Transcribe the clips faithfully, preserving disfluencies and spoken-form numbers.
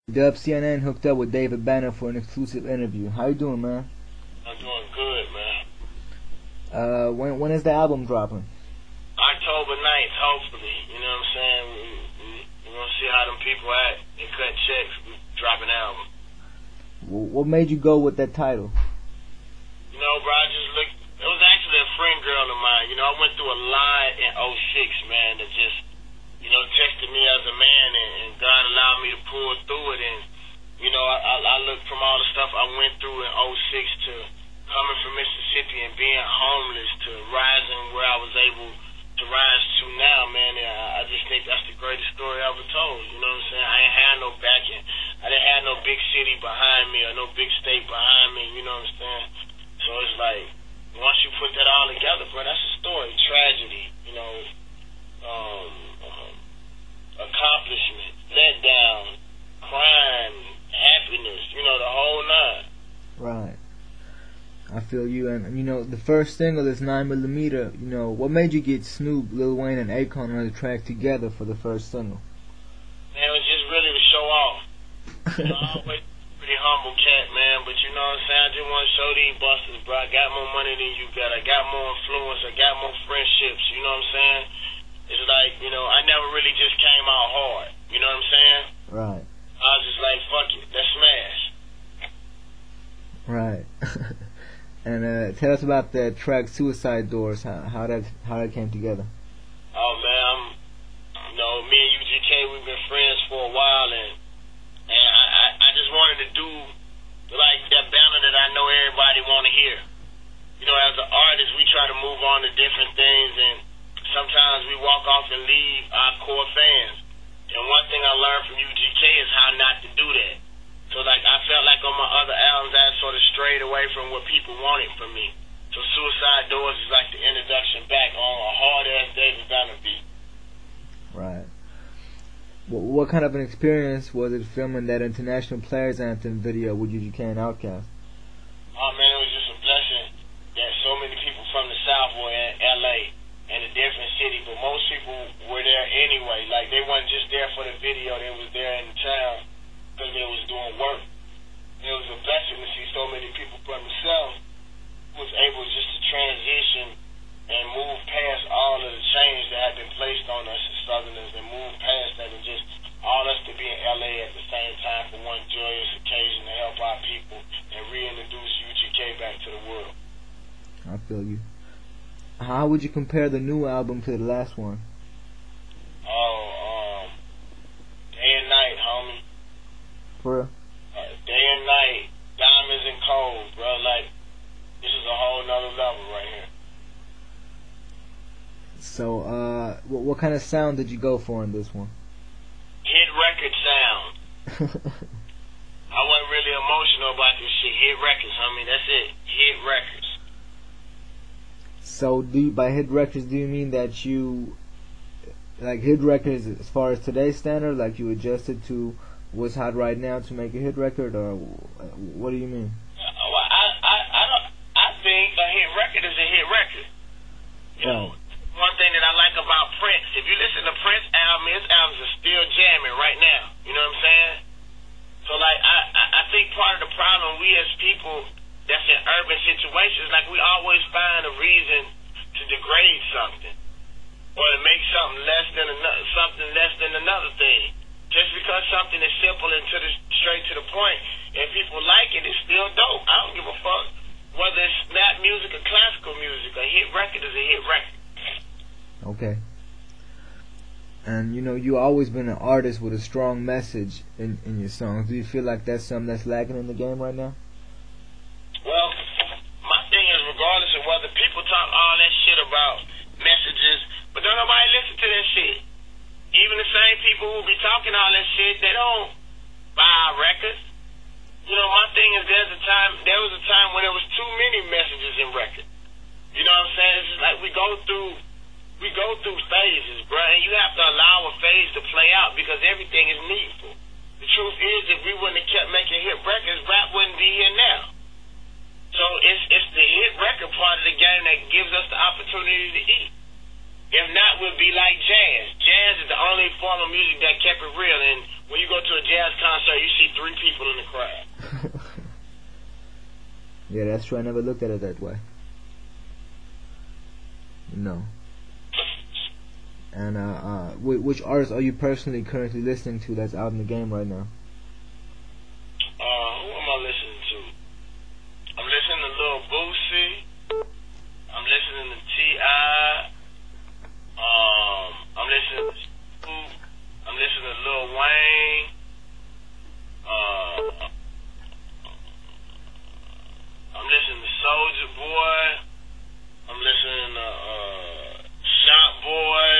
Dub C N N hooked up with David Banner for an exclusive interview. How you doing, man? I'm doing good, man. Uh, when when is the album dropping? October ninth, hopefully. You know what I'm saying? We, we, we gonna see how them people act. They cut checks. We drop an album. What made you go with that title? You know, bro, I just looked. It was actually a friend girl of mine. You know, I went through a lot in oh six, man, that just, you know, tested me as a man, and, and God allowed me to pull through it. And, you know, I, I, I looked from all the stuff I went through in oh six to coming from Mississippi and being homeless to rising where I was able to rise to now, man. And I, I just think that's the greatest story I ever told. You know what I'm saying? I ain't had no backing. I didn't have no big city behind me or no big state behind me. You know what I'm saying? So it's like, once you put that all together, bro, that's a story. Tragedy, you know, um, um, accomplishment, letdown, crime, happiness, you know, the whole nine. Right. I feel you. And, you know, the first single is nine millimeter. You know, what made you get Snoop, Lil Wayne, and Akon on the track together for the first single? Man, it was just really to show off. You know, I always pretty humble cat, man, but you know what I'm saying? I just want to show these busters, bro. I got more money than you got. I got more influence. I got more friendships. You know what I'm saying? It's like, you know, I never really just came out hard. You know what I'm saying? Right. I was just like, fuck it, let's smash. Right. And uh, tell us about the track "Suicide Doors." How, how that how that came together. Oh man, I'm, you know, me and U G K, we've been friends for a while, and and I, I, I just wanted to do like that banner that I know everybody want to hear. You know, as an artist, we try to move on to different things, and sometimes we walk off and leave our core fans. And one thing I learned from U G K is how not to do that. So, like, I felt like on my other albums, I sort of strayed away from what people wanted from me. So, Suicide Doors is like the introduction back on a hard-ass David Banner beat. Right. What, what kind of an experience was it filming that International Players Anthem video with U G K and Outkast? Oh, man, it was just a blessing that so many people from the South were in L A and a different city, but most people were there anyway. Like, they weren't just there for the video, they was there in the town because they was doing work. It was a blessing to see so many people from the South was able just to transition and move past all of the change that had been placed on us as Southerners, and move past that, and just all us to be in L A at the same time for one joyous occasion to help our people and reintroduce U G K back to the world. I feel you. How would you compare the new album to the last one? Oh, um, day and night, homie. For real? Uh, day and night, diamonds and cold, bro. Like, this is a whole nother level right here. So, uh, what, what kind of sound did you go for in this one? Hit record sound. I wasn't really emotional about this shit. Hit records, homie. That's it. Hit records. So, do you, by hit records, do you mean that you, like, hit records as far as today's standard, like you adjusted to what's hot right now to make a hit record, or what do you mean? Uh, well, I, I, I, don't, I think a hit record is a hit record. You know, Oh. one thing that I like about Prince, if you listen to Prince album, his albums are still jamming right now. You know what I'm saying? So, like, I, I, I think part of the problem, we as people that's in urban situations, like, we always find a reason to degrade something, or to make something less than another, something less than another thing. Just because something is simple and to the, straight to the point, and people like it, it's still dope. I don't give a fuck whether it's rap music or classical music. A hit record is a hit record. Okay. And, you know, you always been an artist with a strong message in, in your songs. Do you feel like that's something that's lacking in the game right now? Well, my thing is, regardless of whether people talk all that shit about messages, but don't nobody listen to that shit. Even the same people who be talking all that shit, they don't buy our records. You know, my thing is, there's a time, there was a time when there was too many messages in records. You know what I'm saying? It's just like we go through, we go through phases, bro, and you have to allow a phase to play out because everything is needful. The truth is, if we wouldn't have kept making hit records, rap wouldn't be here now. So it's it's the hit record part of the game that gives us the opportunity to eat. If not, we'll be like jazz. Jazz is the only form of music that kept it real, and when you go to a jazz concert, you see three people in the crowd. Yeah, that's true. I never looked at it that way. No. And uh, uh, which artists are you personally currently listening to that's out in the game right now? Uh, who am I listening to? I'm listening to Lil Boosie. I'm listening to T I Um, I'm listening to Scoop. I'm listening to Lil Wayne. Uh, I'm listening to Soulja Boy. I'm listening to uh, Shop Boy.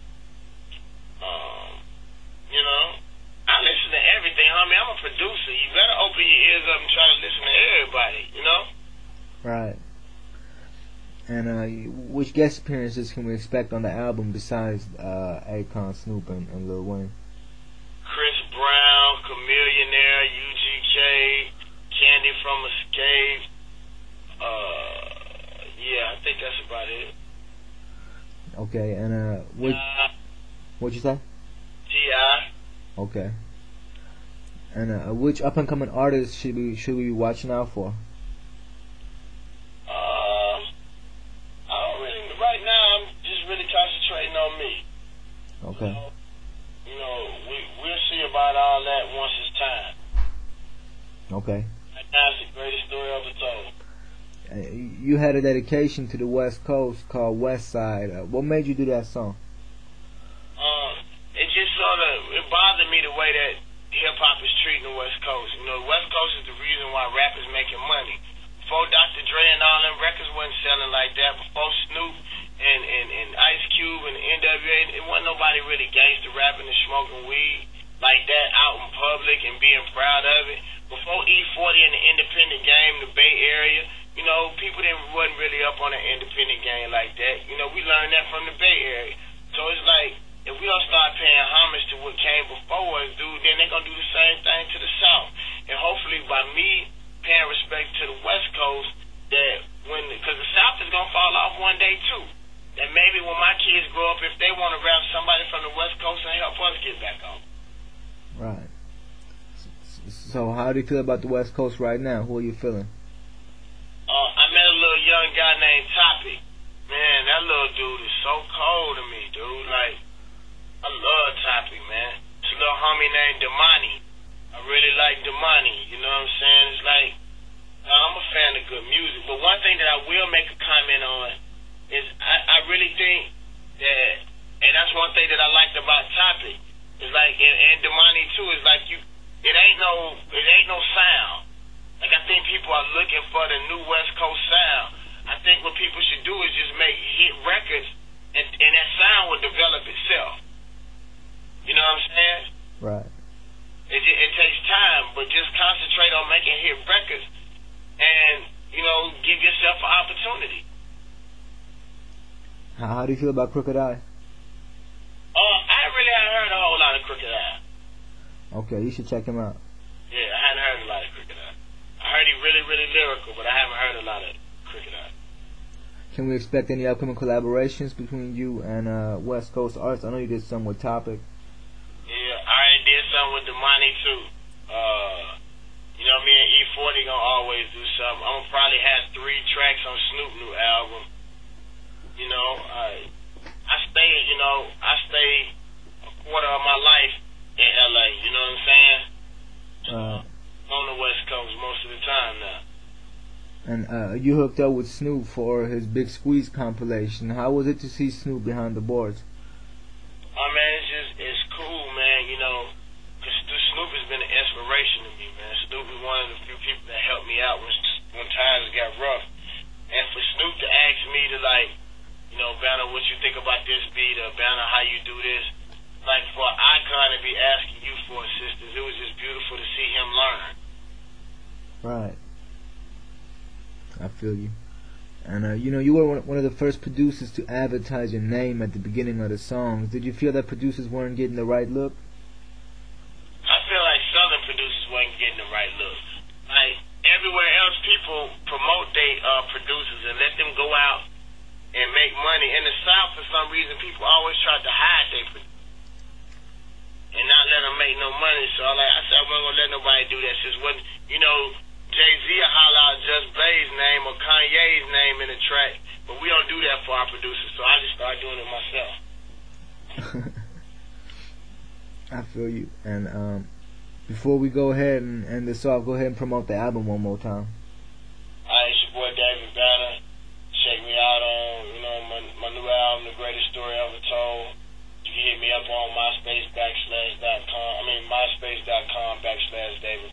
Um, you know, I listen to everything, homie. I'm a producer. You better open your ears up and try to listen to everybody, you know? Right. And uh, which guest appearances can we expect on the album besides uh, Akon, Snoop, and, and Lil Wayne? Chris Brown, Chamillionaire, U G K, Candy from Escape. Uh, yeah, I think that's about it. Okay, and uh, which, Uh, what'd you say? T I Okay. And uh, which up and coming artists should we should we be watching out for? Um, I don't really. Right now, I'm just really concentrating on me. Okay. So, you know, we we'll see about all that once it's time. Okay. Right now, it's the greatest story ever told. Uh, you had a dedication to the West Coast called West Side. Uh, what made you do that song? Um, it just sort of it bothered me the way that hip hop is treating the West Coast. You know, the West Coast is the reason why rap is making money. Before Doctor Dre and all them records wasn't selling like that. Before Snoop and, and, and Ice Cube and N W A, it wasn't nobody really gangster rapping and smoking weed like that out in public and being proud of it. Before E forty and the independent game, the Bay Area, you know, people didn't wasn't really up on the independent game like that. You know, we learned that from the Bay Area. So it's like, if we don't start paying homage to what came before us, dude, then they're going to do the same thing to the South. And hopefully by me paying respect to the West Coast, that when, because the South is going to fall off one day too. That maybe when my kids grow up, if they want to rap somebody from the West Coast and help us get back on. Right. So how do you feel about the West Coast right now? Who are you feeling? Uh, I met a little young guy named Toppy. Man, that little dude is so cold to me, dude. Like, I love Toppy, man. It's a little homie named Damani. I really like Damani, you know what I'm saying? It's like, uh, I'm a fan of good music. But one thing that I will make a comment on is I, I really think that, and that's one thing that I liked about Toppy, is like, and, and Damani too, is like you, it ain't no, it ain't no sound. Like, I think people are looking for the new West Coast sound. I think what people should do is just make hit records, and, and that sound will develop itself. You know what I'm saying? Right. It, it, it takes time, but just concentrate on making hit records, and, you know, give yourself an opportunity. How, how do you feel about Crooked Eye? Uh, I really haven't heard a whole lot of Crooked Eye. Okay, you should check him out. Yeah, I hadn't heard a lot of Crooked Eye. I heard he really, really lyrical, but I haven't heard a lot of Crooked Eye. Can we expect any upcoming collaborations between you and uh, West Coast artists? I know you did some with Topic. Yeah, I already did something with Damani too. Uh, you know, me and E forty gonna always do something. I'm gonna probably have three tracks on Snoop new album. You know, I I stay, you know, I stay a quarter of my life in L A. You know what I'm saying? Uh, On the West Coast most of the time now. and uh, you hooked up with Snoop for his Big Squeeze compilation. How was it to see Snoop behind the boards? Oh man, it's just, it's cool, man, you know, because Snoop has been an inspiration to me, man. Snoop is one of the few people that helped me out when, when times got rough. And for Snoop to ask me to, like, you know, Banner, what you think about this beat, or Banner, how you do this, like, for an icon to be asking you for assistance, it was just beautiful to see him learn. Right. I feel you. And, uh, you know, you were one of the first producers to advertise your name at the beginning of the songs. Did you feel that producers weren't getting the right look? I feel like Southern producers weren't getting the right look. Like, everywhere else, people promote their uh, producers and let them go out and make money. In the South, for some reason, people always try to hide their producers and not let them make no money. So I like I said, I wasn't gonna let nobody do that. Since when you know Jay Z will holler out Just Blaze's name or Kanye's name in the track, but we don't do that for our producers. So I just started doing it myself. I feel you. And um, before we go ahead and end this off, go ahead and promote the album one more time. Alright, it's your boy David Banner. Check me out on, you know, my, my new album, The Greatest Story Ever Told. You can hit me up on MySpace backslash dot com. I mean, MySpace dot com backslash David